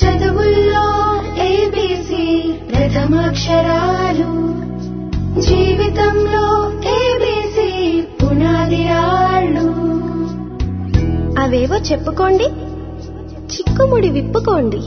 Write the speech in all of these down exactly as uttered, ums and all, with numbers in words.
చదువుల్లో ఏబీసీ ప్రథమాక్షరాలు, జీవితంలో ఏబీసీ పునాది రాళ్ళు. అవేవో చెప్పుకోండి, చిక్కుముడి విప్పుకోండి.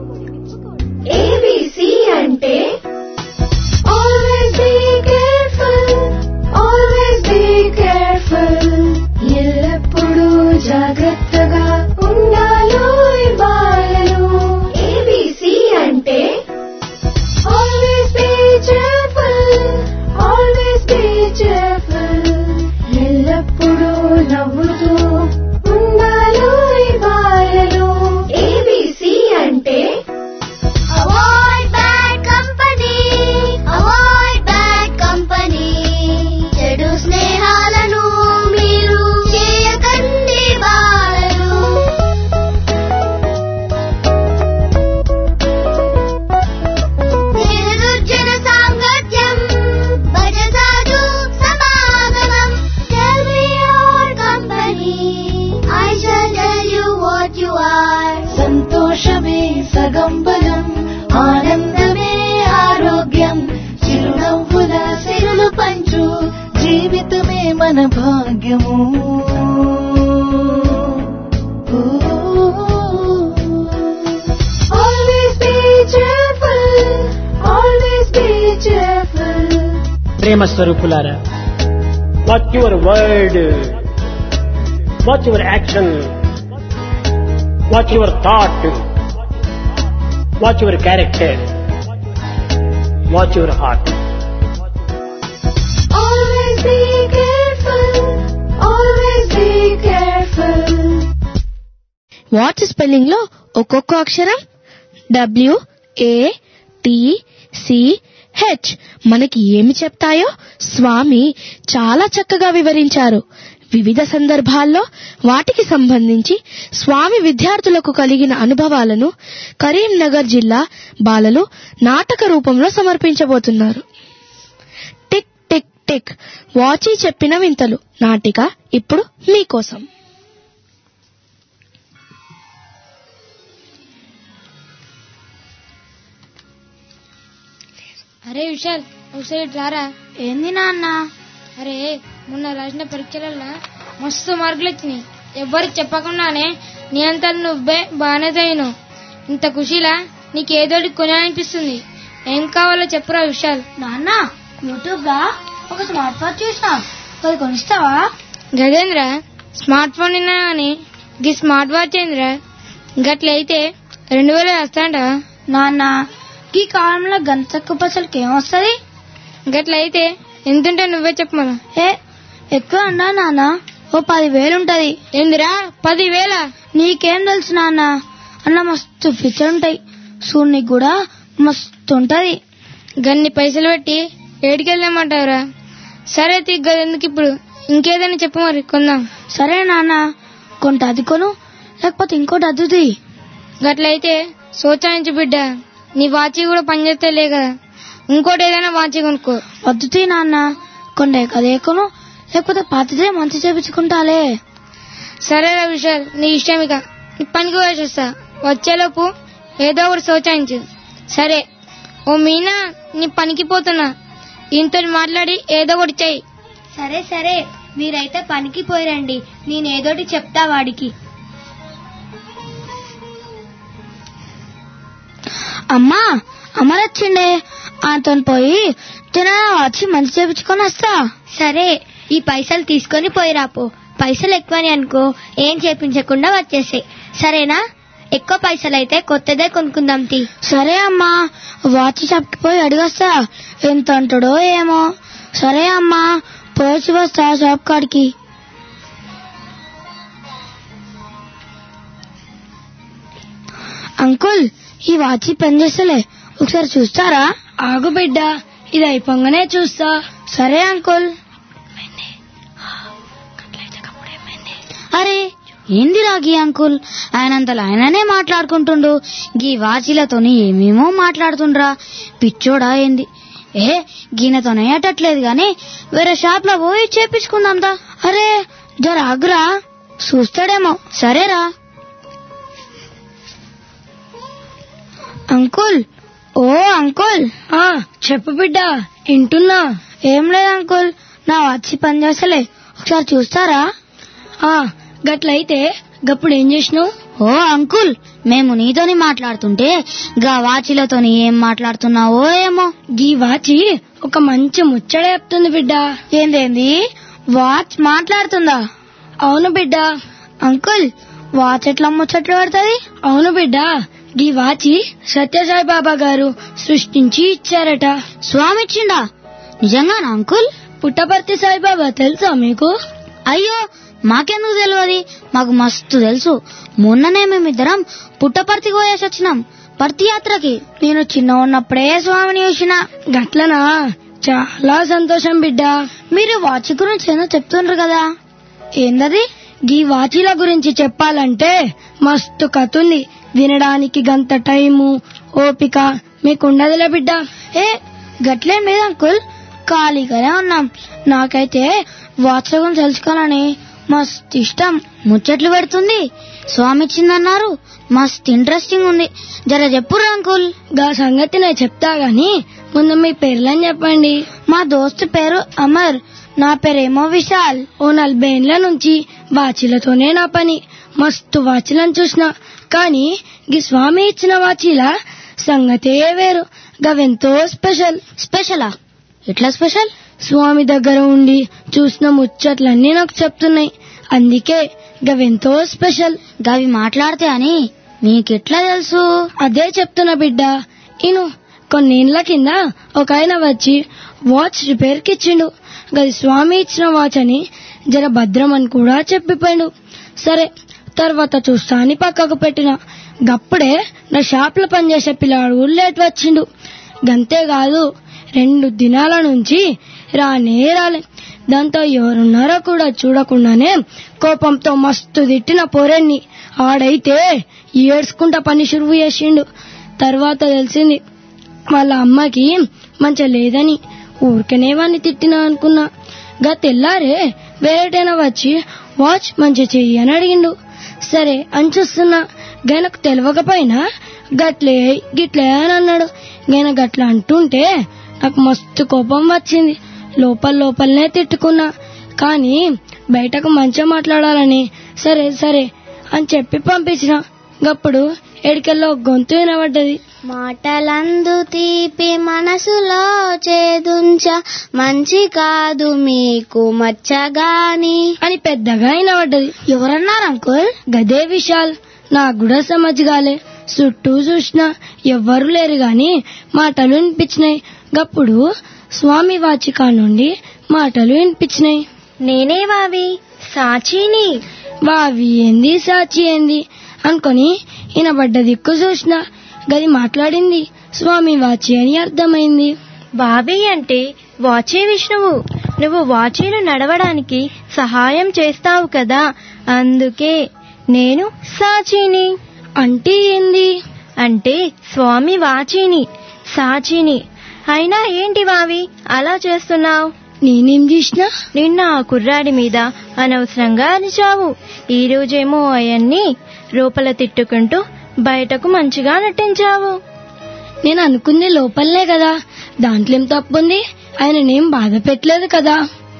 ఏబీసీ అంటే always be careful, always be careful. ఎల్లప్పుడూ జాగ్రత్తగా ఉండాలోయ్ బాలలు. ఏబీసీ అంటే always be careful, always be careful. ఎల్లప్పుడూ నవ్వుతూ ఉండాలోయ్ బాలలు. ఏబీసీ అంటే avoid bad company, avoid bad company. చెడు స్నేహాలను మీరు చేయకండి బాలలు. నిర్దుర్జన సాంగత్యం, భజసాధు సమాగమం. Tell me your company, I shall tell you what you are. సంతోషమే సగం బలం, ఆనందమే ఆరోగ్యం. చిరునవ్వుల సిరులు పంచు జీవితమే మన భాగ్యము. Always be cheerful, always be cheerful. ప్రేమ స్వరూపులారా, what your word, what your action, what your thought, what your character, what your heart. Always be careful, always be careful. What spelling లో ఒక్కొక్క అక్షరం W A T C H మనకి ఏమి చెప్తాయో స్వామి చాలా చక్కగా వివరించారు. వివిధ సందర్భాల్లో వాటికి సంబంధించి స్వామి విద్యార్థులకు కలిగిన అనుభవాలను కరీంనగర్ జిల్లా బాలలు నాటక రూపంలో సమర్పించబోతున్నారు. టిక్ టిక్ టిక్ వాచి చెప్పిన వింతలు నాటిక ఇప్పుడు మీకోసం. అరే విశాల్, ఒకసారి రారా. ఏంది నాన్న? అరే మొన్న రాసిన పరీక్షలలో మస్తు మార్కులు వచ్చినాయి. ఎవ్వరికి చెప్పకుండానే నీ అంతా నువ్వే బాగానే చదివినావు. ఇంత ఖుషిలా నీకేదోటి కొనాలనిపిస్తుంది. ఏం కావాలో చెప్పురా విశాల్. నాన్న, యూట్యూబ్ లా ఒక స్మార్ట్ వాచ్ చూసినా, అది కొనిస్తావా? గజేంద్ర, స్మార్ట్ ఫోన్ నిన్నా అని గీ స్మార్ట్ వాచ్ ఏంద్రా? గట్లయితే రెండు వేలు వస్తాంట. నాన్న, ఈ కాలంలో గంత తక్కువ పైసలకి ఏమొస్తుంది? గట్లయితే ఎంతుంటే నువ్వే చెప్పమను. ఏ ఎక్కువ అన్నా నాన్న, ఓ పదివేలు ఉంటది. ఏందిరా పదివేల? నీకేం తెలుసు నాన్న, అన్న మస్తు ఫీచర్ ఉంటాయి. సూర్యునికి కూడా మస్తు ఉంటది. గన్ని పైసలు పెట్టి ఏడికెళ్ళామంటావురా? సరే తిగ్గదెందుకు ఇప్పుడు, ఇంకేదైనా చెప్పు మరి కొందాం. సరే నాన్న, కొంట అది కొను, లేకపోతే ఇంకోటి అద్దుది. గట్లయితే సోచాయించు బిడ్డ, నీ వాచి కూడా పనిచేస్తలే కదా, ఇంకోటి ఏదైనా వాచి కొనుక్కో. వద్దుతీ నాన్న, కొండే కదే కొను, లేకపోతే పాతదే మంచి చేపించుకుంటాలే. సరేరా విశాల్, నీ ఇష్టం. ఇక నీ పనికి వేసేస్తా, వచ్చేలోపు ఏదో ఒకటి సోచాయించు. సరే ఓ మీనా, నీ పనికి పోతున్నా, ఇంతో మాట్లాడి ఏదో ఒకటి చెయ్యి. సరే సరే, మీరైతే పనికి పోయిరండి, నేనేదోటి చెప్తా వాడికి. అమ్మా, అమరొచ్చిండే, ఆతో పోయి తిన వచ్చి మంచి చేపించుకొని వస్తా. సరే, ఈ పైసలు తీసుకొని పోయిరాపో. పైసలు ఎక్కువని అనుకో, ఏం చేపించకుండా వచ్చేసాయి. సరేనా? ఎక్కువ పైసలు అయితే కొత్తదే కొనుక్కుందాం తీ. సరే అమ్మా, వాచ్ షాప్కి పోయి అడిగొస్తా, ఎంత అంటాడో ఏమో. సరే అమ్మా, పోసి వస్తా షాప్ కాడికి. అంకుల్, ఈ వాచి పనిచేస్తలే, ఒకసారి చూస్తారా? ఆగు బిడ్డ, ఇది అయిపోగానే చూస్తా. సరే అంకుల్. అరే ఏంది రాగి అంకుల్, ఆయనంతలో ఆయననే మాట్లాడుకుంటుండు. గీ వాచీలతోని ఏమేమో మాట్లాడుతుండ్రా, పిచ్చోడా ఏంది? ఏ గీనతోనే అట్టట్లేదు గాని వేరే షాప్ లో పోయి చేపించుకుందాందా. అరే జర ఆగురా, చూస్తాడేమో. సరేరా. అంకుల్, ఓ అంకుల్. చెప్పు బిడ్డ, వింటున్నా. ఏం లేదు అంకుల్, నా వచ్చి పని చేస్తలే, ఒకసారి చూస్తారా? గట్లయితే గప్పుడు ఏం చేసినావు? ఓ అంకుల్, మేము నీతోని మాట్లాడుతుంటే గా వాచిలతోని ఏం మాట్లాడుతున్నావో ఏమో. గీ వాచి ఒక మంచి ముచ్చట చెప్తుంది బిడ్డ. ఏందేంది, వాచ్ మాట్లాడుతుందా? అవును బిడ్డ. అంకుల్, వాచ్ ఎట్లా ముచ్చట్లు పడుతుంది? అవును బిడ్డ, గీ వాచి సత్యసాయి బాబా గారు సృష్టించి ఇచ్చారట. స్వామి ఇచ్చిండా? నిజంగానా అంకుల్? పుట్టపర్తి సాయిబాబా తెలుసా మీకు? అయ్యో, మాకెందుకు తెలియదు, మాకు మస్తు తెలుసు. మొన్ననే మేమిద్దరం పుట్టపర్తికి పోయేసి వచ్చినాం, పర్తి యాత్రకి. నేను చిన్న ఉన్నప్పుడే స్వామిని చూసిన. గట్లనా? చాలా సంతోషం బిడ్డ. మీరు వాచ్ గురించి ఏదో చెప్తుండ్రు కదా, ఏందది? గీ వాచీల గురించి చెప్పాలంటే మస్తు కథ ఉంది. వినడానికి గంత టైము ఓపిక మీకుండదులే బిడ్డ. ఏ గట్లేం లేదు అంకుల్, ఖాళీగానే ఉన్నాం. నాకైతే వాచ్ గురించి తెలుసుకోవాలని మస్తు ఇష్టం. ముచ్చట్లు పెడుతుంది, స్వామి ఇచ్చిందన్నారు, మస్తు ఇంట్రెస్టింగ్ ఉంది. జర చెప్పురు అంకుల్. గా సంగతి నేను చెప్తా గాని ముందు మీ పేర్లని చెప్పండి. మా దోస్తు పేరు అమర్, నా పేరేమో విశాల్. ఓ నలభై ఏళ్ల నుంచి వాచీలతోనే నా పని. మస్తు వాచీలను చూసిన, కానీ గీ స్వామి ఇచ్చిన వాచీల సంగతే వేరు. గవెంతో స్పెషల్. స్పెషలా? ఎట్లా స్పెషల్? స్వామి దగ్గర ఉండి చూసిన ముచ్చట్లన్నీ నాకు చెప్తున్నాయి, అందుకే గవెంతో స్పెషల్. గవి మాట్లాడితే అని మీకెట్లా తెలుసు? అదే చెప్తున్నా బిడ్డ. ఇను కొన్నేళ్ల కింద ఒక ఆయన వచ్చి వాచ్ రిపేర్ కి ఇచ్చిండు. గది స్వామి ఇచ్చిన వాచ్ అని జర భద్రం అని కూడా చెప్పిపోయిండు. సరే తర్వాత చూస్తా అని పక్కకు పెట్టిన. గప్పుడే నా షాప్ లో పనిచేసే పిల్లాడు లేట్ వచ్చిండు. గంతేకాదు, రెండు దినాల నుంచి రానే రాలే. దాంతో ఎవరున్నారో కూడా చూడకుండానే కోపంతో మస్తు తిట్టిన పోరెన్ని. ఆడైతే ఏడ్చుకుంటా పని షురువు చేసిండు. తర్వాత తెలిసింది వాళ్ళ అమ్మకి మంచిగా లేదని. ఊరికనే వాడిని తిట్టినా అనుకున్నా. గా తెల్లారే వేరేటైనా వచ్చి వాచ్ మంచిగా చెయ్యి అని అడిగిండు. సరే అని చూస్తున్నా, గనకు తెలియకపోయినా గట్లే గిట్లే అని అన్నాడు. నేను గట్ల అంటుంటే నాకు మస్తు కోపం వచ్చింది. లోపల లోపలనే తిట్టుకున్నా, కానీ బయటకు మంచిగా మాట్లాడాలని సరే సరే అని చెప్పి పంపించిన. గప్పుడు ఎడికెళ్ళో గొంతు వినబడ్డది. మాటలందు తీపి మనసులో చేదుంచ, మంచి కాదు మీకు మచ్చగాని అని పెద్దగా వినబడ్డది. ఎవరన్నారు అంకుల్? గదే విశాల్. నాకు కూడా సమజ్గాలే. చుట్టూ చూసినా ఎవ్వరు లేరు గాని మాటలు వినిపించినాయి. గప్పుడు స్వామి వాచికా నుండి మాటలు వినిపించినాయి. నేనే వావి, సాచిని. వావి ఏంది సాచి ఏంది అనుకొని వినబడ్డ దిక్కు చూసిన. గది మాట్లాడింది స్వామి వాచి అని అర్థమైంది. బాబీ అంటే వాచే విష్ణువు. నువ్వు వాచీలు నడవడానికి సహాయం చేస్తావు కదా, అందుకే నేను సాచిని. అంటే ఏంది? అంటే స్వామి వాచిని, సాచిని. అయినా ఏంటి వావి అలా చేస్తున్నావు? నేనేం చేసినా? నిన్న ఆ కుర్రాడి మీద అనవసరంగా అరిచావు. ఈ రోజేమో అవన్నీ లోపల తిట్టుకుంటూ బయటకు మంచిగా నటించావు. నేను అనుకుంది లోపలనే కదా, దాంట్లో ఏం తప్పుంది? ఆయననేం బాధ పెట్టలేదు కదా.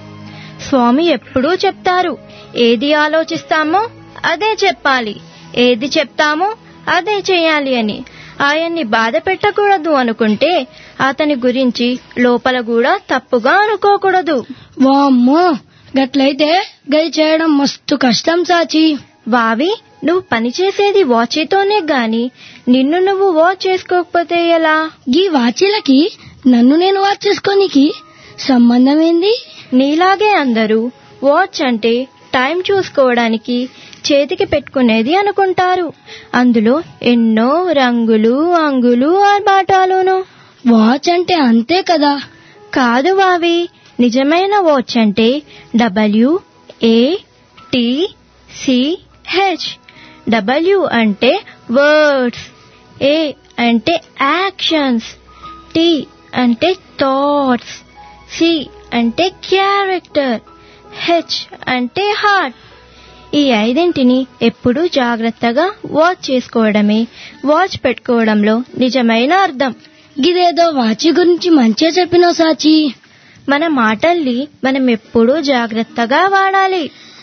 స్వామి ఎప్పుడూ చెప్తారు, ఏది ఆలోచిస్తామో అదే చెప్పాలి, ఏది చెప్తామో అదే చేయాలి అని. ఆయన్ని బాధ పెట్టకూడదు అనుకుంటే అతని గురించి లోపల కూడా తప్పుగా అనుకోకూడదు. వామ్మో, గట్లయితే గది చేయడం మస్తు కష్టం సాచి. వావి, నువ్వు పనిచేసేది వాచీతోనే గాని నిన్ను నువ్వు వాచ్ చేసుకోకపోతే ఎలా? గీ వాచీలకి నన్ను నేను వాచ్ చేసుకోనికి సంబంధం ఏంది? నీలాగే అందరూ వాచ్ అంటే టైం చూసుకోవడానికి చేతికి పెట్టుకునేది అనుకుంటారు. అందులో ఎన్నో రంగులు, అంగులు, ఆర్భాటాలును. వాచ్ అంటే అంతే కదా? కాదు వావి, నిజమైన వాచ్ అంటే W A T C H. W అంటే వర్డ్స్, ఏ అంటే యాక్షన్స్, టీ అంటే థాట్స్, సి అంటే క్యారెక్టర్, హెచ్ అంటే హార్ట్. ఈ ఐదింటిని ఎప్పుడూ జాగ్రత్తగా వాచ్ చేసుకోవడమే వాచ్ పెట్టుకోవడంలో నిజమైన అర్థం. గిదేదో వాచి గురించి మంచిగా చెప్పినావు సాచి. మన మాటల్ని మనం ఎప్పుడూ జాగ్రత్తగా వాడాలి.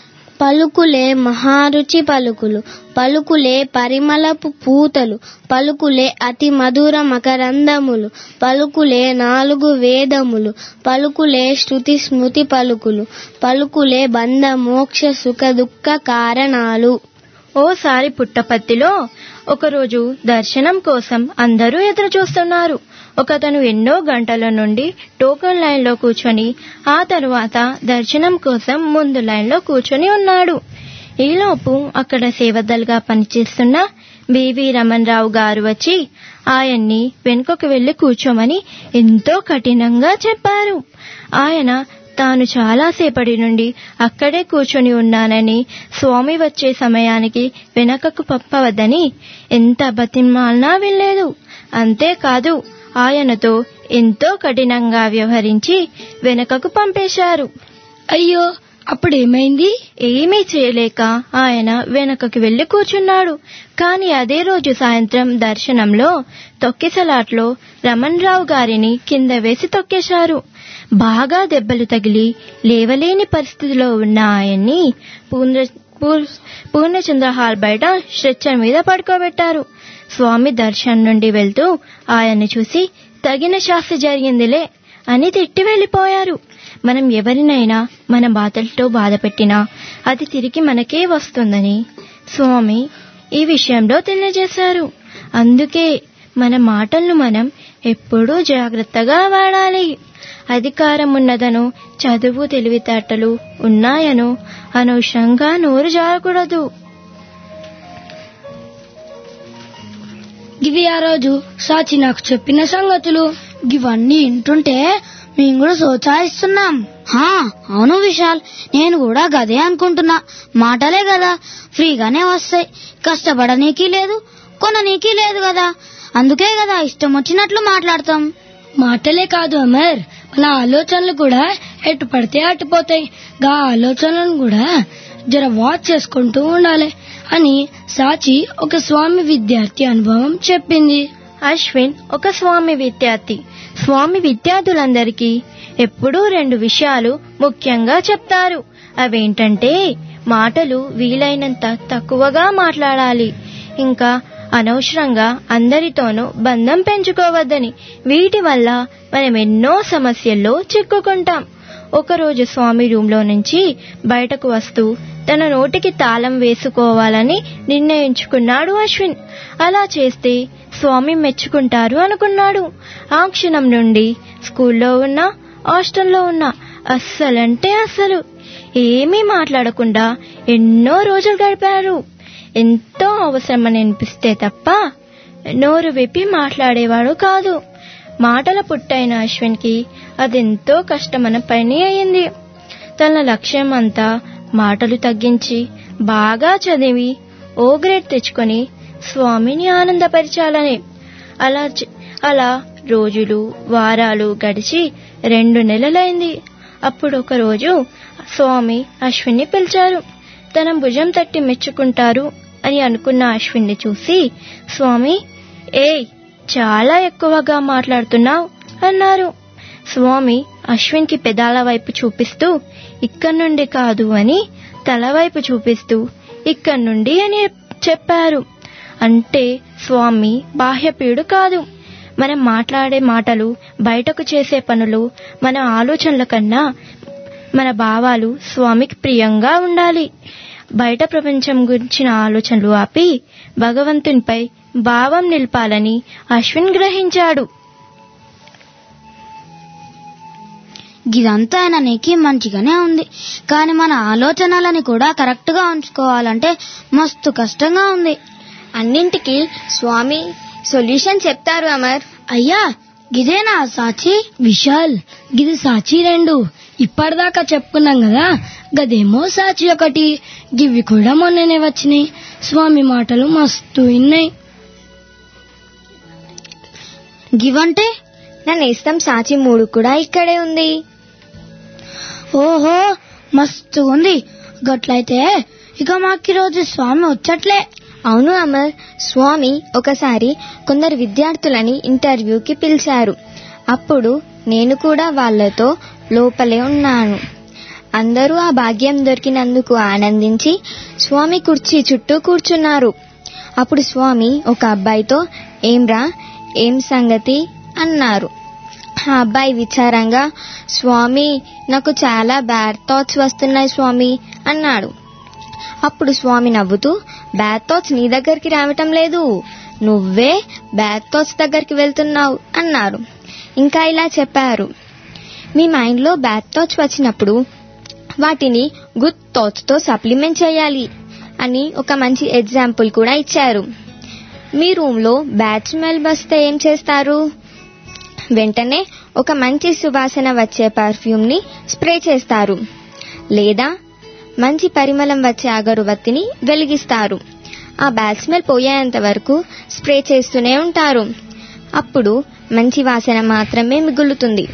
పలుకులే మహారుచి పలుకులు, పలుకులే పరిమళపు పూతలు, పలుకులే అతి మధుర మకరందములు, పలుకులే నాలుగు వేదములు, పలుకులే శృతి స్మృతి పలుకులు, పలుకులే బంధ మోక్ష సుఖ దుఃఖ కారణాలు. ఓసారి పుట్టపర్తిలో ఒకరోజు దర్శనం కోసం అందరూ ఎదురు చూస్తున్నారు. ఒకతను ఎన్నో గంటల నుండి టోకెన్ లైన్ లో కూర్చొని ఆ తరువాత దర్శనం కోసం ముందు లైన్ లో కూర్చొని ఉన్నాడు. ఈలోపు అక్కడ సేవదల్గా పనిచేస్తున్న బివి రమణ్ రావు గారు వచ్చి ఆయన్ని వెనుకకు వెళ్లి కూర్చోమని ఎంతో కఠినంగా చెప్పారు. ఆయన తాను చాలాసేపటి నుండి అక్కడే కూర్చొని ఉన్నానని, స్వామి వచ్చే సమయానికి వెనకకు పంపవద్దని ఎంత బతిమాలినా వినలేదు. అంతేకాదు ఆయనతో ఎంతో కఠినంగా వ్యవహరించి వెనకకు పంపేశారు. అయ్యో, అప్పుడేమైంది? ఏమీ చేయలేక ఆయన వెనకకు వెళ్లి కూర్చున్నాడు. కాని అదే రోజు సాయంత్రం దర్శనంలో తొక్కిసలాట్లో రమణ్ రావు గారిని కింద వేసి తొక్కేశారు. బాగా దెబ్బలు తగిలి లేవలేని పరిస్థితిలో ఉన్న ఆయన్ని పూర్ణ పూర్ణచంద్ర హాల్ బయట స్ట్రెచ్చర్ మీద పడుకోబెట్టారు. స్వామి దర్శనం నుండి వెళ్తూ ఆయన్ని చూసి తగిన శాస్తి జరిగిందిలే అని తిట్టి వెళ్లిపోయారు. మనం ఎవరినైనా మన బాధలతో బాధ పెట్టినా అది తిరిగి మనకే వస్తుందని స్వామి ఈ విషయంలో తెలియజేశారు. అందుకే మన మాటలను మనం ఎప్పుడూ జాగ్రత్తగా వాడాలి. అధికారం ఉన్నదనో, చదువు తెలివితేటలు ఉన్నాయనో అనవసరంగా నోరు జారకూడదు. గివి ఆ రోజు సాచి నాకు చెప్పిన సంగతులు. గివన్నీ వింటుంటే మేము కూడా సోచాయిస్తున్నాం. హా అవును విశాల్, నేను కూడా గదే అనుకుంటున్నా. మాటలే కదా, ఫ్రీగానే వస్తాయి. కష్టపడనీకి లేదు, కొననీకి లేదు కదా. అందుకే కదా ఇష్టం వచ్చినట్లు మాట్లాడతాం. మాటలే కాదు అమర్, మన ఆలోచనలు కూడా ఎటు పడితే అటుపోతాయి. గా ఆలోచనలను కూడా జర వాచ్ చేసుకుంటూ ఉండాలి అని సాచి ఒక స్వామి విద్యార్థి అనుభవం చెప్పింది. అశ్విన్ ఒక స్వామి విద్యార్థి. స్వామి విద్యార్థులందరికీ ఎప్పుడూ రెండు విషయాలు ముఖ్యంగా చెప్తారు. అవేంటంటే మాటలు వీలైనంత తక్కువగా మాట్లాడాలి, ఇంకా అనవసరంగా అందరితోనూ బంధం పెంచుకోవద్దని. వీటి వల్ల మనం ఎన్నో సమస్యల్లో చిక్కుకుంటాం. ఒకరోజు స్వామి రూంలో నుంచి బయటకు వస్తూ తన నోటికి తాళం వేసుకోవాలని నిర్ణయించుకున్నాడు అశ్విన్. అలా చేస్తే స్వామి మెచ్చుకుంటారు అనుకున్నాడు. ఆ క్షణం నుండి స్కూల్లో ఉన్నా హాస్టల్లో ఉన్నా అస్సలంటే అస్సలు ఏమీ మాట్లాడకుండా ఎన్నో రోజులు గడిపారు. ఎంతో అవసరమని అనిపిస్తే తప్ప నోరు విప్పి మాట్లాడేవాడు కాదు. మాటల పుట్టైన అశ్విన్కి అదెంతో కష్టమైన పని అయింది. తన లక్ష్యం అంతా మాటలు తగ్గించి బాగా చదివి ఓ గ్రేడ్ తెచ్చుకొని స్వామిని ఆనందపరచాలని. అలా అలా రోజులు వారాలు గడిచి రెండు నెలలైంది. అప్పుడు ఒక రోజు స్వామి అశ్విన్ని పిలిచారు. తన భుజం తట్టి మెచ్చుకుంటారు అని అనుకున్న అశ్విన్ని చూసి స్వామి, ఏయ్ చాలా ఎక్కువగా మాట్లాడుతున్నావు అన్నారు. స్వామి అశ్విన్ కి పెదాల వైపు చూపిస్తూ ఇక్కడి నుండి కాదు అని తల వైపు చూపిస్తూ ఇక్కడి నుండి అని చెప్పారు. అంటే స్వామి బాహ్యపీడు కాదు. మనం మాట్లాడే మాటలు, బయటకు చేసే పనులు, మన ఆలోచనల కన్నా మన భావాలు స్వామికి ప్రియంగా ఉండాలి. బయట ప్రపంచం గురించిన ఆలోచనలు ఆపి భగవంతునిపై భావం నిలపాలని అశ్విన్ గ్రహించాడు. ఇదంతా ఆయన నీకి మంచిగానే ఉంది, కానీ మన ఆలోచనలని కూడా కరెక్ట్ గా ఉంచుకోవాలంటే మస్తు కష్టంగా ఉంది. అన్నింటికి స్వామి సొల్యూషన్ చెప్తారు అమర్. అయ్యా గిదేనా సాచి? విశాల్, గిది సాచి రెండు. ఇప్పటిదాకా చెప్పుకున్నాం కదా, గదేమో సాచి ఒకటి. గివి కూడా మొన్ననే వచ్చినాయి. స్వామి మాటలు మస్తు విన్నాయి. గివంటే నా నేస్తం సాచి మూడు కూడా ఇక్కడే ఉంది. ఓహో మస్తు ఉంది. గట్లయితే ఇక మాకు రోజు స్వామి వచ్చట్లే. అవును అమర్, స్వామి ఒకసారి కొందరు విద్యార్థులని ఇంటర్వ్యూకి పిలిచారు. అప్పుడు నేను కూడా వాళ్లతో లోపలే ఉన్నాను. అందరూ ఆ భాగ్యం దొరికినందుకు ఆనందించి స్వామి కుర్చీ చుట్టూ కూర్చున్నారు. అప్పుడు స్వామి ఒక అబ్బాయితో, ఏంరా ఏం సంగతి అన్నారు. ఆ అబ్బాయి విచారంగా, స్వామి నాకు చాలా బ్యాడ్ థాట్స్ వస్తున్నాయి స్వామి అన్నాడు. అప్పుడు స్వామి నవ్వుతూ, బ్యాడ్ థాట్స్ నీ దగ్గరికి రావటం లేదు, నువ్వే బ్యాడ్ థాట్స్ దగ్గరికి వెళ్తున్నావు అన్నారు. ఇంకా ఇలా చెప్పారు, మీ మైండ్లో బ్యాడ్ థాట్స్ వచ్చినప్పుడు వాటిని గుడ్ థాట్స్ తో సప్లిమెంట్ చేయాలి అని ఒక మంచి ఎగ్జాంపుల్ కూడా ఇచ్చారు. మీ రూమ్ లో బ్యాడ్ స్మెల్ వస్తే ఏం చేస్తారు? వెంటనే ఒక మంచి సువాసన వచ్చే పర్ఫ్యూమ్ ని స్ప్రే చేస్తారు, లేదా మంచి పరిమళం వచ్చే అగరుబత్తిని వెలిగిస్తారు. ఆ బ్యాడ్ స్మెల్ పోయేంత వరకు స్ప్రే చేస్తూనే ఉంటారు. అప్పుడు మంచి వాసన మాత్రమే మిగులుతుంది.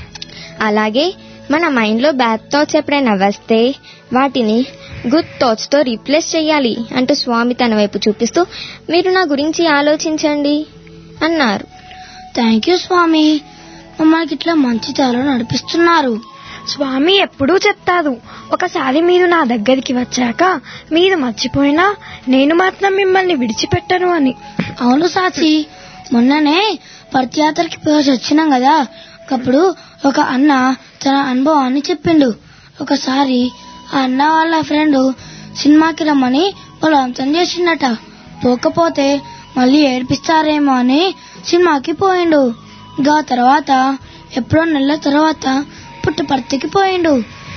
అలాగే మన మైండ్ లో బ్యాడ్ థాట్స్ ఎప్పుడైనా వస్తే వాటిని గుడ్ థాట్స్ తో రీప్లేస్ చేయాలి అంటూ స్వామి తన వైపు చూపిస్తూ, మీరు నా గురించి ఆలోచించండి అన్నారు. థ్యాంక్ యూ స్వామి, మమ్మల్ని ఇట్లా మంచి దారిలో నడిపిస్తున్నారు. స్వామి ఎప్పుడూ చెప్తారు, ఒకసారి మీరు నా దగ్గరికి వచ్చాక మీరు మర్చిపోయినా నేను మాత్రం మిమ్మల్ని విడిచిపెట్టను అని. అవును సాచి, మొన్ననే పర్తియాత్రకి పోసి వచ్చినాం కదా, అప్పుడు ఒక అన్న తన అనుభవాన్ని చెప్పిండు. ఒకసారి ఆ అన్న వాళ్ళ ఫ్రెండ్ సినిమాకి రమ్మని బలవంతం చేసిండట. పోకపోతే మళ్ళీ ఏడిపిస్తారేమో అని సినిమాకి పోయిండు. గా తర్వాత ఎప్పుడో నెలల తర్వాత పుట్టపర్తికి పోయిండు.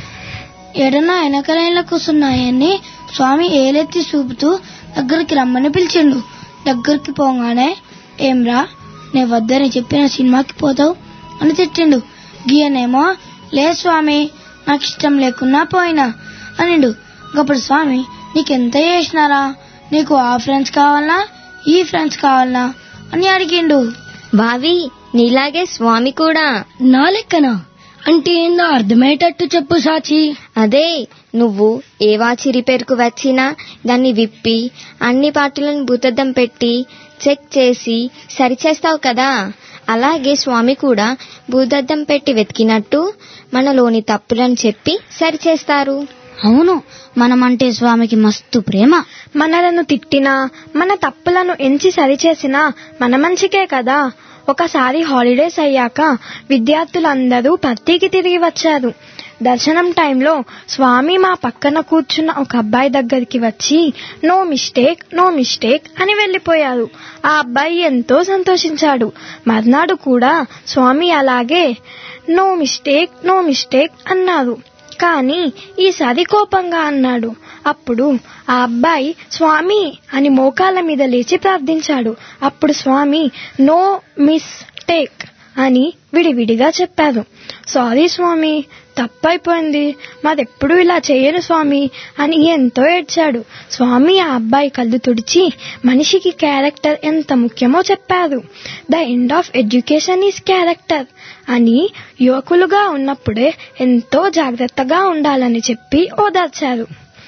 ఏడన్నా వెనకలైన్లో కూర్చున్నాయని స్వామి ఏలెత్తి చూపుతూ దగ్గరికి రమ్మని పిలిచిండు. దగ్గరికి పోగానే, ఏమ్రా నే వద్దని చెప్పిన సినిమాకి పోతావు అని తిట్టిండు. గీయనేమో, లే స్వామి నాకు ఇష్టం లేకున్నా పోయినా అనిండు. అప్పుడు స్వామి, నీకెంత చేసినారా, నీకు ఆ ఫ్రెండ్స్ కావాలనా ఈ ఫ్రెండ్స్ కావాలనా అని అడిగిండు. వావి నీలాగే స్వామి కూడా. నా లెక్కనా అంటే ఏందో అర్థమయ్యేటట్టు చెప్పు సాచి. అదే, నువ్వు ఏ వాచి రిపేర్ కు వచ్చినా దాన్ని విప్పి అన్ని పార్టీలను భూతద్దం పెట్టి చెక్ చేసి సరిచేస్తావు కదా, అలాగే స్వామి కూడా భూతద్దం పెట్టి వెతికినట్టు మనలోని తప్పులను చెప్పి సరిచేస్తారు. అవును, మనమంటే స్వామికి మస్తు ప్రేమ. మనలను తిట్టినా మన తప్పులను ఎంచి సరిచేసినా మన మంచికే కదా. ఒకసారి హాలిడేస్ అయ్యాక విద్యార్థులందరూ పర్తికి తిరిగి వచ్చారు. దర్శనం టైంలో స్వామి మా పక్కన కూర్చున్న ఒక అబ్బాయి దగ్గరికి వచ్చి నో మిస్టేక్ నో మిస్టేక్ అని వెళ్లిపోయారు. ఆ అబ్బాయి ఎంతో సంతోషించాడు. మర్నాడు కూడా స్వామి అలాగే నో మిస్టేక్ నో మిస్టేక్ అన్నారు. కానీ ఈసారి కోపంగా అన్నాడు. అప్పుడు ఆ అబ్బాయి స్వామి అని మోకాళ్ళ మీద లేచి ప్రార్థించాడు. అప్పుడు స్వామి నో మిస్టేక్ అని విడివిడిగా చెప్పారు. సారీ స్వామి, తప్పైపోయింది, మాదెప్పుడు ఇలా చేయను స్వామి అని ఎంతో ఏడ్చాడు. స్వామి ఆ అబ్బాయి కళ్ళు తుడిచి మనిషికి క్యారెక్టర్ ఎంత ముఖ్యమో చెప్పారు. The end of education is character అని యువకులుగా ఉన్నప్పుడే ఎంతో జాగ్రత్తగా ఉండాలని చెప్పి ఓదార్చారు.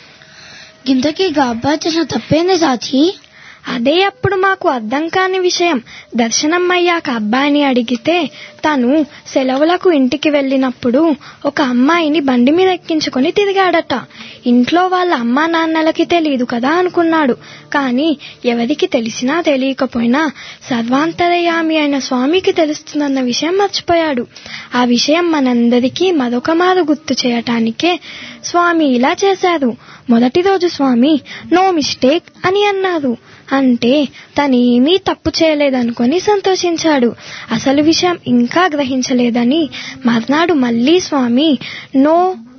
గింతకి అబ్బాయి చేసిన తప్పేంది సాచి? అదే అప్పుడు మాకు అర్థం కాని విషయం. దర్శనం అయ్యాక అబ్బాయిని అడిగితే తను సెలవులకు ఇంటికి వెళ్ళినప్పుడు ఒక అమ్మాయిని బండి మీద ఎక్కించుకొని తిరిగాడట. ఇంట్లో వాళ్ళ అమ్మా నాన్నలకి తెలియదు కదా అనుకున్నాడు. కానీ ఎవరికి తెలిసినా తెలియకపోయినా సర్వాంతరయామి అయిన స్వామికి తెలుస్తుందన్న విషయం మర్చిపోయాడు. ఆ విషయం మనందరికీ మరొక మారు గుర్తు చేయటానికే స్వామి ఇలా చేశారు. మొదటి రోజు స్వామి నో మిస్టేక్ అని అన్నారు. అంటే తనేమీ తప్పు చేయలేదనుకొని సంతోషించాడు. అసలు విషయం ఇంకా గ్రహించలేదని మర్నాడు మళ్లీ స్వామి నో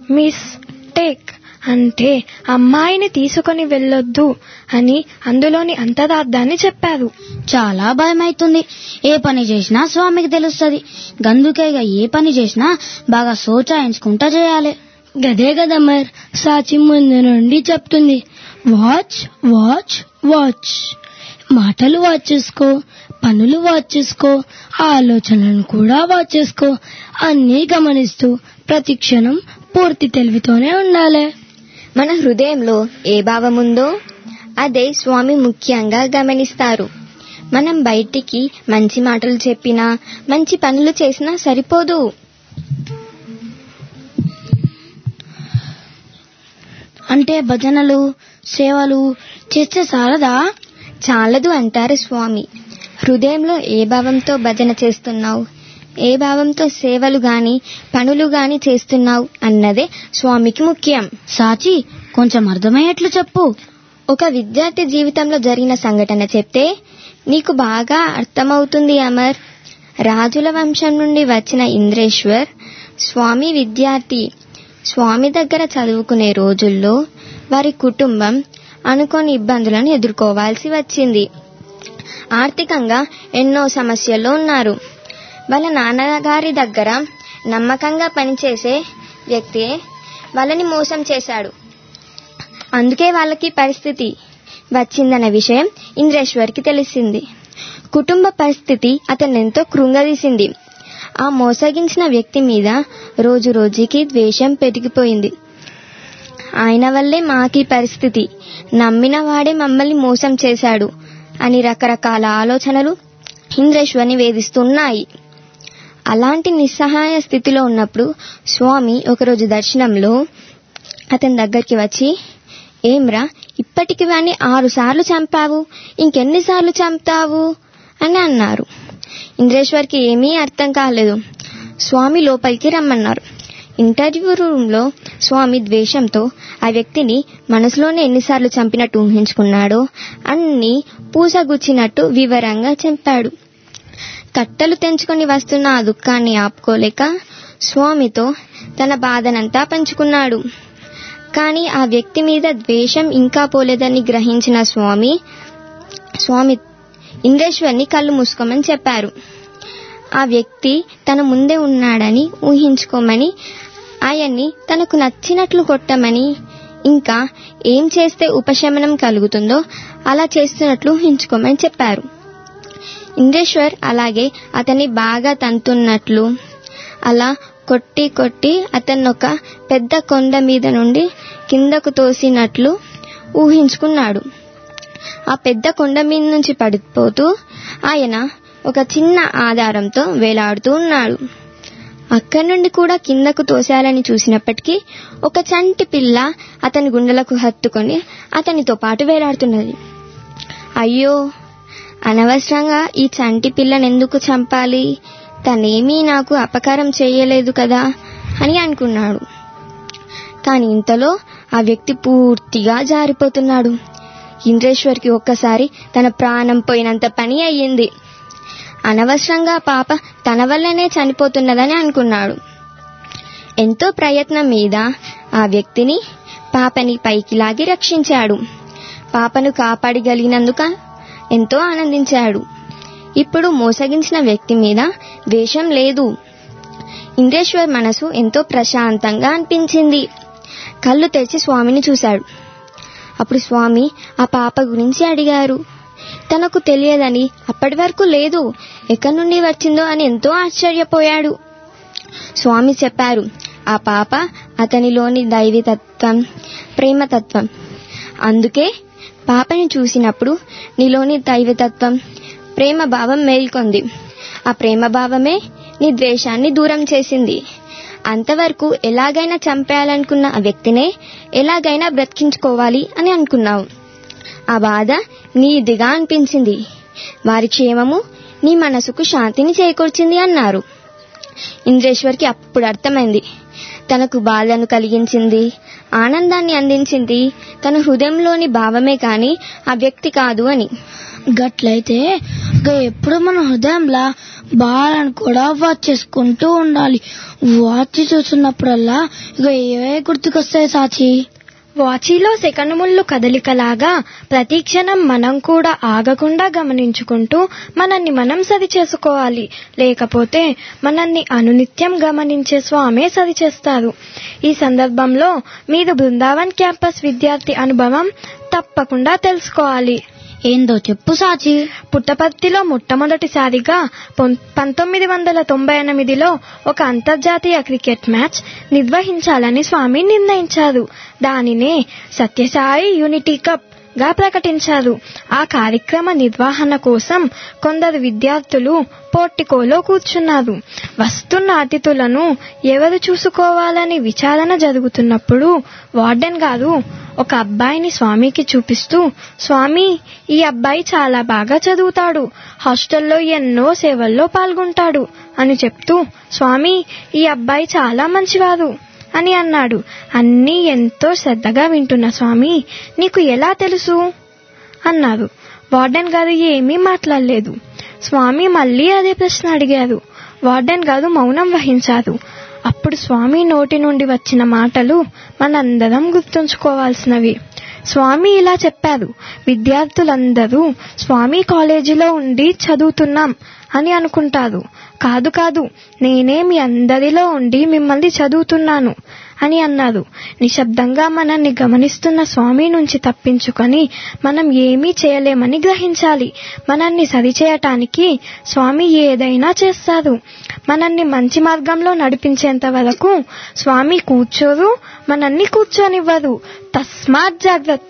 మిస్టేక్ అంటే అమ్మాయిని తీసుకొని వెళ్ళొద్దు అని అందులోని అంతరార్థాన్ని చెప్పారు. చాలా భయమైతుంది. ఏ పని చేసినా స్వామికి తెలుస్తుంది. గందుకేగా ఏ పని చేసినా బాగా సోచాయించుకుంటా చేయాలి. గదే కదా మరి సాచి ముందు నుండి చెప్తుంది, వాచ్ వాచ్ వాచ్. మాటలు వాచ్ చేసుకో, పనులు వాచ్ చేసుకో, ఆలోచనలను కూడా వాచ్ చేసుకో. అన్నీ గమనిస్తూ ప్రతి క్షణం పూర్తి తెలివితోనే ఉండాలి. మన హృదయంలో ఏ భావం ఉందో అదే స్వామి ముఖ్యంగా గమనిస్తారు. మనం బయటికి మంచి మాటలు చెప్పినా మంచి పనులు చేసినా సరిపోదు. అంటే భజనలు సేవలు చేస్తే చాలదా? చాలదు అంటారు స్వామి. హృదయంలో ఏ భావంతో భజన చేస్తున్నావు, ఏ భావంతో సేవలు గాని పనులు గాని చేస్తున్నావు అన్నదే స్వామికి ముఖ్యం. సాచి కొంచెం అర్థమయ్యేట్లు చెప్పు. ఒక విద్యార్థి జీవితంలో జరిగిన సంఘటన చెప్తే నీకు బాగా అర్థమవుతుంది అమర్. రాజుల వంశం నుండి వచ్చిన ఇంద్రేశ్వర్ స్వామి విద్యార్థి. స్వామి దగ్గర చదువుకునే రోజుల్లో వారి కుటుంబం అనుకోని ఇబ్బందులను ఎదుర్కోవాల్సి వచ్చింది. ఆర్థికంగా ఎన్నో సమస్యల్లో ఉన్నారు. వాళ్ళ నాన్నగారి దగ్గర నమ్మకంగా పనిచేసే వ్యక్తి వాళ్ళని మోసం చేశాడు. అందుకే వాళ్ళకి పరిస్థితి వచ్చిందన్న విషయం ఇంద్రేశ్వర్కి తెలిసింది. కుటుంబ పరిస్థితి అతన్ని ఎంతో కృంగదీసింది. ఆ మోసగించిన వ్యక్తి మీద రోజు రోజుకి ద్వేషం పెరిగిపోయింది. ఆయన వల్లే మాకీ పరిస్థితి, నమ్మిన వాడే మమ్మల్ని మోసం చేశాడు అని రకరకాల ఆలోచనలు ఇంద్రేశ్వర్ని వేధిస్తున్నాయి. అలాంటి నిస్సహాయ స్థితిలో ఉన్నప్పుడు స్వామి ఒకరోజు దర్శనంలో అతని దగ్గరికి వచ్చి, ఏమ్రా ఇప్పటికి వాణ్ణి ఆరు సార్లు చంపావు, ఇంకెన్నిసార్లు చంపుతావు అని అన్నారు. ఇంద్రేశ్వర్కి ఏమీ అర్థం కాలేదు. స్వామి లోపలికి రమ్మన్నారు. ఇంటర్వ్యూ రూమ్ లో స్వామి ద్వేషంతో ఆ వ్యక్తిని మనసులోనే ఎన్నిసార్లు చంపినట్టు ఊహించుకున్నాడో అన్ని పూసగుచ్చినట్టు వివరంగా చెప్పాడు. కట్టలు తెంచుకొని వస్తున్న ఆ దుఃఖాన్ని ఆపుకోలేక స్వామితో తన బాధనంతా పంచుకున్నాడు. కానీ ఆ వ్యక్తి మీద ద్వేషం ఇంకా పోలేదని గ్రహించిన స్వామి స్వామి ఇంద్రేశ్వర్ని కళ్ళు మూసుకోమని చెప్పారు. ఆ వ్యక్తి తన ముందే ఉన్నాడని ఊహించుకోమని, ఆయన్ని తనకు నచ్చినట్లు కొట్టమని, ఇంకా ఏం చేస్తే ఉపశమనం కలుగుతుందో అలా చేస్తున్నట్లు ఊహించుకోమని చెప్పారు. ఇంద్రేశ్వర్ అలాగే అతన్ని బాగా తంతున్నట్లు అలా కొట్టి కొట్టి అతన్నొక పెద్ద కొండ మీద నుండి కిందకు తోసినట్లు ఊహించుకున్నాడు. ఆ పెద్ద కొండ మీద నుంచి పడిపోతూ ఆయన ఒక చిన్న ఆధారంతో వేలాడుతూ ఉన్నాడు. అక్కడి నుండి కూడా కిందకు తోశాలని చూసినప్పటికీ ఒక చంటి పిల్ల అతని గుండెలకు హత్తుకొని అతనితో పాటు వేలాడుతున్నది. అయ్యో, అనవసరంగా ఈ చంటి పిల్లని ఎందుకు చంపాలి, తనేమీ నాకు అపకారం చేయలేదు కదా అని అనుకున్నాడు. కాని ఇంతలో ఆ వ్యక్తి పూర్తిగా జారిపోతున్నాడు. ఇంద్రేశ్వర్కి ఒక్కసారి తన ప్రాణం పోయినంత పని అయ్యింది. అనవసరంగా పాప తన వల్లనే చనిపోతున్నదని అనుకున్నాడు. ఎంతో ప్రయత్నం మీద ఆ వ్యక్తిని పాపని పైకి లాగి రక్షించాడు. పాపను కాపాడగలిగినందుకు ఎంతో ఆనందించాడు. ఇప్పుడు మోసగించిన వ్యక్తి మీద ద్వేషం లేదు. ఇంద్రేశ్వర్ మనసు ఎంతో ప్రశాంతంగా అనిపించింది. కళ్ళు తెరిచి స్వామిని చూశాడు. అప్పుడు స్వామి ఆ పాప గురించి అడిగారు. తనకు తెలియదని, అప్పటి వరకు లేదు, ఎక్కడి నుండి వచ్చిందో అని ఎంతో ఆశ్చర్యపోయాడు. స్వామి చెప్పారు, ఆ పాప అతనిలోని దైవతత్వం, ప్రేమతత్వం. అందుకే పాపని చూసినప్పుడు నీలోని దైవతత్వం, ప్రేమ భావం మేల్కొంది. ఆ ప్రేమ భావమే నీ ద్వేషాన్ని దూరం చేసింది. అంతవరకు ఎలాగైనా చంపేయాలనుకున్న ఆ వ్యక్తినే ఎలాగైనా బ్రతికించుకోవాలి అని అనుకున్నావు. ఆ బాధ నీదిగా అనిపించింది. వారి క్షేమము నీ మనసుకు శాంతిని చేకూర్చింది అన్నారు. ఇంద్రేశ్వర్కి అప్పుడు అర్థమైంది, తనకు బాధను కలిగించింది, ఆనందాన్ని అందించింది తన హృదయంలోని భావమే కాని ఆ వ్యక్తి కాదు అని. గట్లయితే ఇక ఎప్పుడు మన హృదయంలో బాలను కూడా వాచ్ చేసుకుంటూ ఉండాలి. వాచ్ చూస్తున్నప్పుడల్లా ఇక ఏవే గుర్తుకొస్తాయి సాచి? వాచీలో సెకనుముళ్ళు కదలికలాగా ప్రతి క్షణం మనం కూడా ఆగకుండా గమనించుకుంటూ మనల్ని మనం సరి చేసుకోవాలి. లేకపోతే మనల్ని అనునిత్యం గమనించే స్వామే సరి చేస్తారు. ఈ సందర్భంలో మీరు బృందావన్ క్యాంపస్ విద్యార్థి అనుభవం తప్పకుండా తెలుసుకోవాలి. ఏందో చెప్పు సాచి. పుట్టపర్తిలో మొట్టమొదటిసారిగా పొం- పంతొమ్మిది వందల తొంభై ఎనిమిదిలో ఒక అంతర్జాతీయ క్రికెట్ మ్యాచ్ నిర్వహించాలని స్వామి నిర్ణయించారు. దానినే సత్యసాయి యూనిటీ కప్ గా ప్రకటించారు. ఆ కార్యక్రమ నిర్వహణ కోసం కొందరు విద్యార్థులు పోర్టికోలో కూర్చున్నారు. వస్తున్న అతిథులను ఎవరు చూసుకోవాలని విచారణ జరుగుతున్నప్పుడు వార్డెన్ గారు ఒక అబ్బాయిని స్వామికి చూపిస్తూ, స్వామి, ఈ అబ్బాయి చాలా బాగా చదువుతాడు, హాస్టల్లో ఎన్నో సేవల్లో పాల్గొంటాడు అని చెప్తూ, స్వామి, ఈ అబ్బాయి చాలా మంచివారు అని అన్నాడు. అన్నీ ఎంతో శ్రద్ధగా వింటున్న స్వామి, నీకు ఎలా తెలుసు అన్నారు. వార్డెన్ గారు ఏమీ మాట్లాడలేదు. స్వామి మళ్ళీ అదే ప్రశ్న అడిగారు. వార్డెన్ గారు మౌనం వహించారు. అప్పుడు స్వామి నోటి నుండి వచ్చిన మాటలు మనందరం గుర్తుంచుకోవాల్సినవి. స్వామి ఇలా చెప్పారు, విద్యార్థులందరూ స్వామి కాలేజీలో ఉండి చదువుతున్నాం అని అనుకుంటారు. కాదు కాదు, నేనే మీ అందరిలో ఉండి మిమ్మల్ని చదువుతున్నాను అని అన్నారు. నిశ్శబ్దంగా మనల్ని గమనిస్తున్న స్వామి నుంచి తప్పించుకొని మనం ఏమీ చేయలేమని గ్రహించాలి. మనల్ని సరిచేయటానికి స్వామి ఏదైనా చేస్తారు. మనల్ని మంచి మార్గంలో నడిపించేంత వరకు స్వామి కూర్చోరు, మనల్ని కూర్చోనివ్వరు. తస్మాత్ జాగ్రత్త.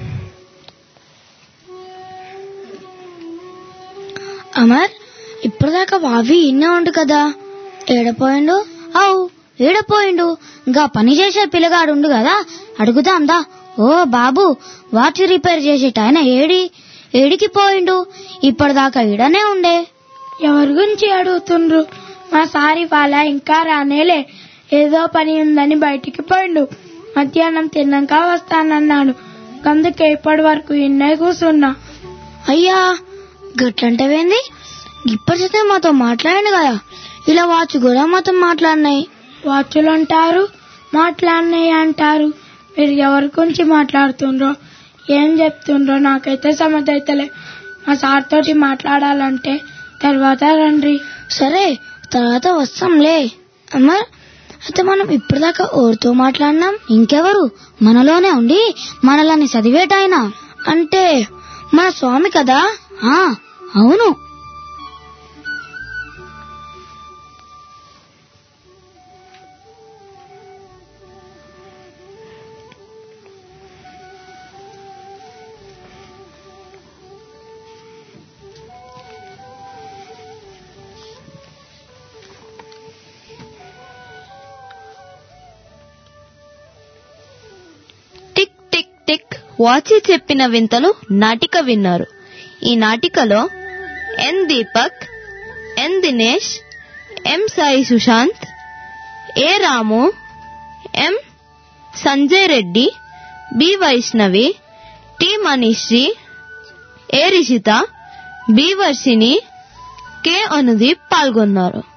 అమర్, ఇప్పటిదాకా వావి ఇన్నే ఉండు కదా, ఏడపోయిండు? అవు ఏడపోయిండు. ఇంకా పని చేసే పిల్లగాడుండు కదా, అడుగుదాందా. ఓ బాబు, వాచ్ రిపేర్ చేసేట ఆయన ఏడి ఏడికి పోయిండు? ఇప్పటిదాకా ఈడనే ఉండే. ఎవరి గురించి అడుగుతుండ్రు? మా సారి వాళ్ళ ఇంకా రానేలే, ఏదో పని ఉందని బయటికి పోయిండు. మధ్యాహ్నం తిన్నాక వస్తానన్నాడు. అందుకే ఇప్పటి వరకు ఇన్నే కూర్చున్నా. అయ్యా, గట్లంటవేంది? ఇప్పటితే మాతో మాట్లాడిండు కదా, ఇలా వాచ్ కూడా మాతో మాట్లాడినాయి. వాచులు అంటారు, మాట్లాడినాయి అంటారు. మీరు ఎవరి గురించి మాట్లాడుతుండ్రో, ఏం చెప్తుండ్రో నాకైతే సమజ్ అయితలే. మా సార్ తోటి మాట్లాడాలంటే తర్వాత రండి. సరే, తర్వాత వస్తాంలే. అమర్, అయితే మనం ఇప్పటిదాకా ఎవరితో మాట్లాడినాం? ఇంకెవరు? మనలోనే ఉండి మనల్ని చదివేటాయన అంటే మన స్వామి కదా. ఆ అవును. టిక్ టిక్ టిక్ వాచి చెప్పిన వింతలు నాటిక విన్నారు. ఈ నాటికలో N Deepak, N Dinesh, M Sai Sushant, A Ramu, M Sanjay Reddy, B Vaishnavi, T Manisri, A Rishitha, B Varshini, K Anudeep పాల్గొన్నారు.